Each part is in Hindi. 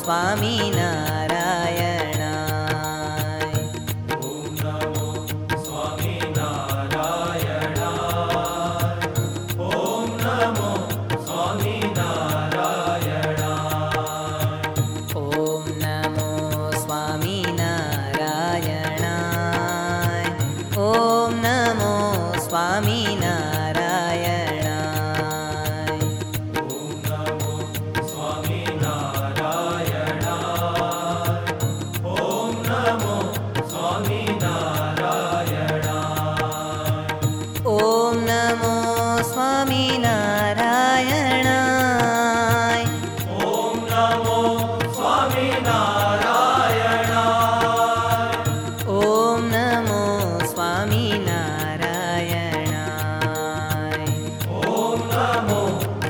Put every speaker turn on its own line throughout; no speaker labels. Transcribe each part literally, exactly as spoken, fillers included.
स्वामीनारायणाय।
ॐ नमो स्वामीनारायणाय। ॐ नमो स्वामीनारायणाय।
ॐ नमो स्वामीनारायणाय। ॐ नमो स्वामीनारायणाय।
ॐ नमो स्वामीनारायणाय। ॐ नमो स्वामीनारायणाय।
ॐ नमो स्वामीनारायणाय।
ॐ नमो स्वामीनारायणाय।
ॐ नमो स्वामीनारायणाय।
ॐ नमो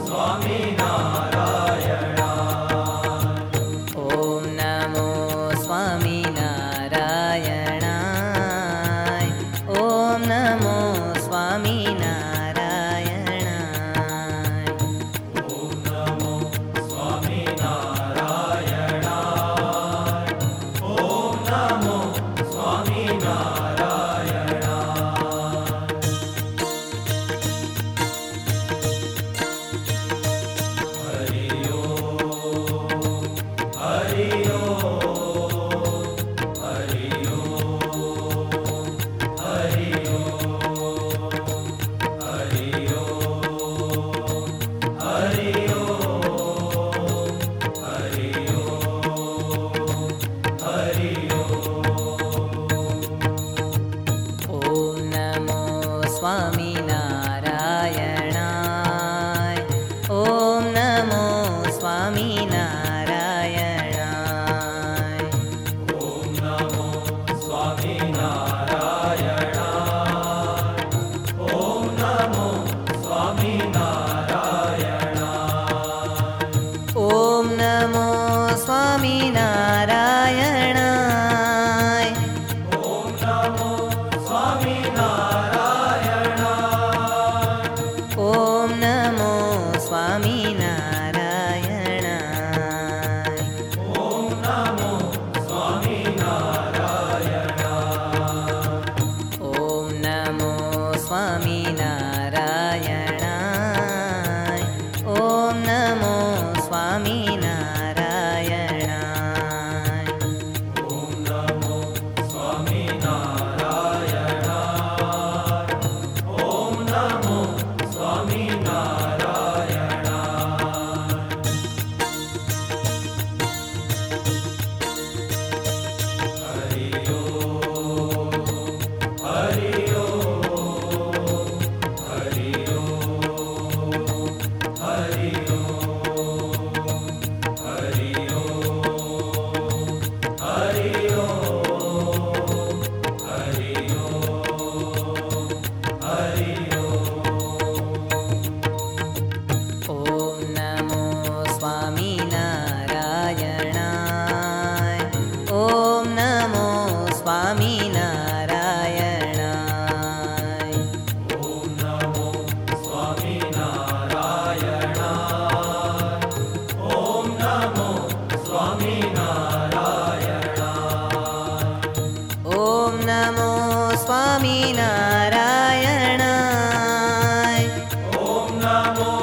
स्वामीनारायणाय।
ॐ नमो स्वामीनारायणाय। ॐ नमो स्वामीनारायणाय।
ॐ नमो स्वामीनारायणाय। ॐ नमो स्वामीनारायणाय। हरि ओम हरि ओम हरि ओम हरि ओम हरि ओम हरि ओम हरि ओम हरि ओम।
ॐ नमो स्वामीनारायणाय। ॐ नमो स्वामीनारायणाय।
ॐ नमो स्वामीनारायणाय। ॐ नमो स्वामीनारायणाय।
ॐ नमो स्वामीनारायणाय।
ॐ नमो स्वामीनारायणाय।
ॐ नमो स्वामीनारायणाय।
ॐ नमो स्वामीनारायणाय।
ॐ नमो स्वामीनारायणाय। ॐ नमो स्वामीनारायणाय।
ॐ नमो स्वामीनारायणाय। ॐ नमो स्वामीनारायणाय। हरि ओम हरि ओम हरि ओम हरि ओम हरि ओम हरि ओम हरि ओम हरि ओम।
ॐ नमो स्वामीनारायणाय। ॐ नमो स्वामीनारायणाय।
ॐ नमो स्वामीनारायणाय। ॐ नमो स्वामीनारायणाय।
ॐ नमो स्वामीनारायणाय।
ॐ नमो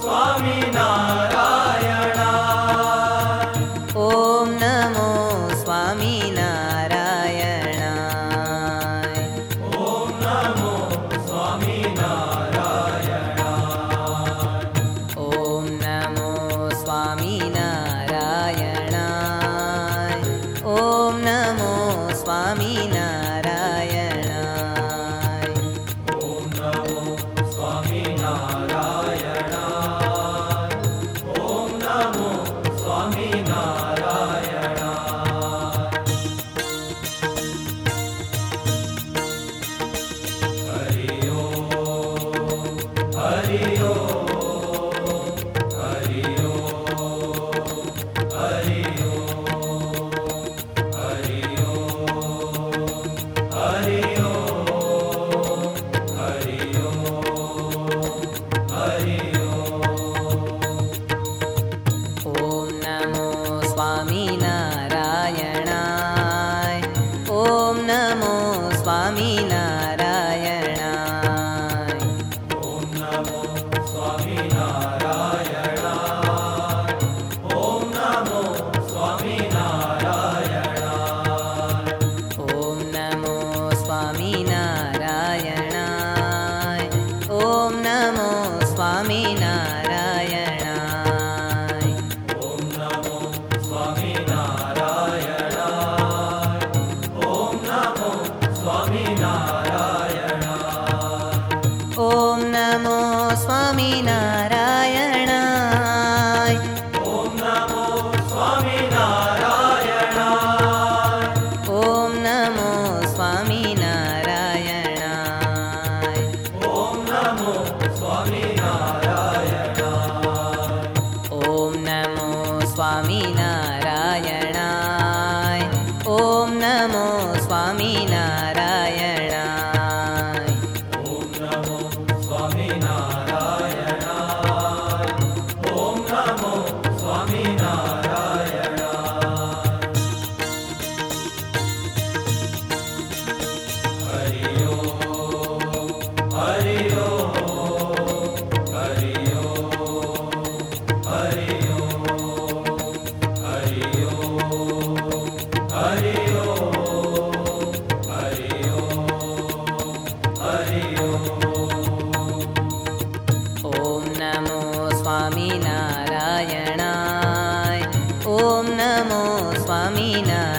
स्वामीनारायणाय।
ॐ नमो स्वामीनारायणाय।
ॐ नमो स्वामीनारायणाय।
ॐ नमो स्वामीनारायणाय। ॐ नमो स्वामीनारायणाय।
ॐ नमो स्वामीनारायणाय। ॐ नमो स्वामीनारायणाय। हरि ओम हरि ओम हरि ओम हरि ओम हरि ओम हरि ओम हरि ओम हरि ओम।
स्वामिनारायणाय ॐ नमो स्वामिनारायणाय
ॐ नमो स्वामिनारायणाय ॐ नमो स्वामिनारायणाय हरि ओम हरि ओम हरि ओम हरि ओम हरि ओम हरि ओम हरि ओम हरि ओम
ॐ नमो स्वामिनारायणाय ॐ नमो स्वामिनारायणाय